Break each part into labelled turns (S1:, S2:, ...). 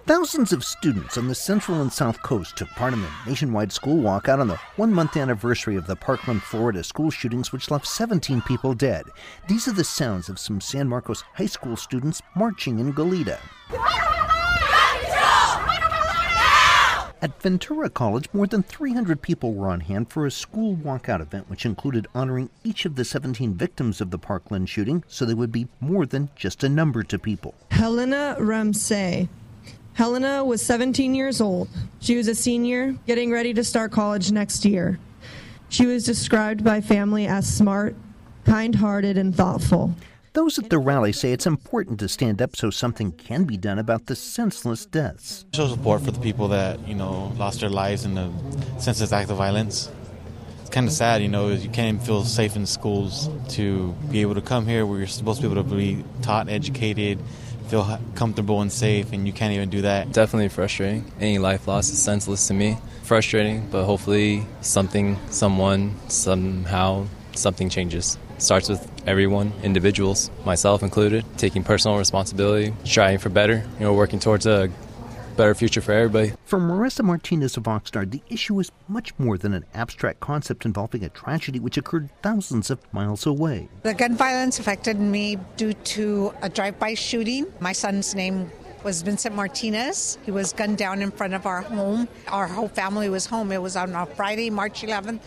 S1: Thousands of students on the Central and South Coast took part in the nationwide school walkout on the one-month anniversary of the Parkland, Florida school shootings, which left 17 people dead. These are the sounds of some San Marcos high school students marching in Goleta. At Ventura College, more than 300 people were on hand for a school walkout event which included honoring each of the 17 victims of the Parkland shooting, so there would be more than just a number to people.
S2: Helena Ramsey. Helena was 17 years old. She was a senior, getting ready to start college next year. She was described by family as smart, kind-hearted, and thoughtful.
S1: Those at the rally say it's important to stand up so something can be done about the senseless deaths.
S3: Show support for the people that, lost their lives in the senseless act of violence. It's kind of sad, you can't even feel safe in schools to be able to come here where you're supposed to be able to be taught, educated, feel comfortable and safe, and you can't even do that.
S4: Definitely frustrating. Any life loss is senseless to me. Frustrating, but hopefully something changes. Starts with everyone, individuals, myself included, taking personal responsibility, striving for better, working towards a better future for everybody.
S1: For Marissa Martinez of Oxnard, the issue is much more than an abstract concept involving a tragedy which occurred thousands of miles away.
S5: The gun violence affected me due to a drive-by shooting. My son's name was Vincent Martinez. He was gunned down in front of our home. Our whole family was home. It was on a Friday, March 11th,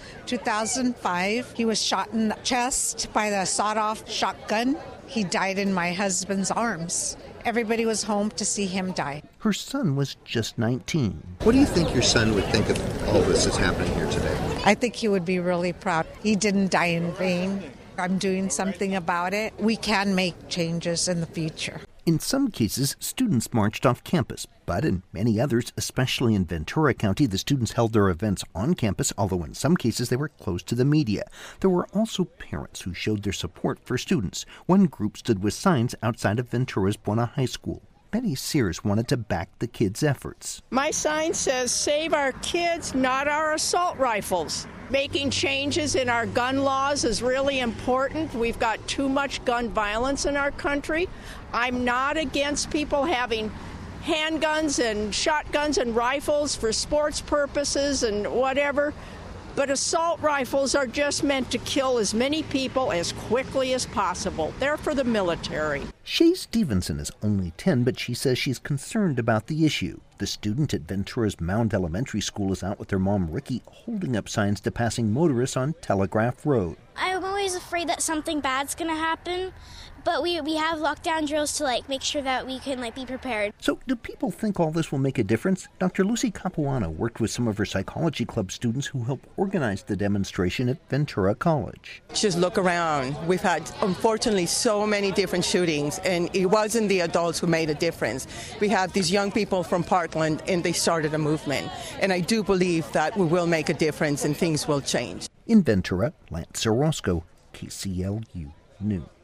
S5: 2005. He was shot in the chest by the sawed-off shotgun. He died in my husband's arms. Everybody was home to see him die.
S1: Her son was just 19.
S6: What do you think your son would think of all this that's happening here today?
S5: I think he would be really proud. He didn't die in vain. I'm doing something about it. We can make changes in the future.
S1: In some cases, students marched off campus, but in many others, especially in Ventura County, the students held their events on campus, although in some cases they were close to the media. There were also parents who showed their support for students. One group stood with signs outside of Ventura's Buena High School. Betty Sears wanted to back the kids' efforts.
S7: My sign says, "Save our kids, not our assault rifles." Making changes in our gun laws is really important. We've got too much gun violence in our country. I'm not against people having handguns and shotguns and rifles for sports purposes and whatever, but assault rifles are just meant to kill as many people as quickly as possible. They're for the military.
S1: Shay Stevenson is only 10, but she says she's concerned about the issue. The student at Ventura's Mound Elementary School is out with her mom, Ricky, holding up signs to passing motorists on Telegraph Road.
S8: I'm always afraid that something bad's going to happen, but we have lockdown drills to make sure that we can be prepared.
S1: So do people think all this will make a difference? Dr. Lucy Capuano worked with some of her psychology club students who helped organize the demonstration at Ventura College.
S9: Just look around. We've had, unfortunately, so many different shootings, and it wasn't the adults who made a difference. We have these young people from Parkland, and they started a movement. And I do believe that we will make a difference and things will change.
S1: In Ventura, Lance Orozco, KCLU News.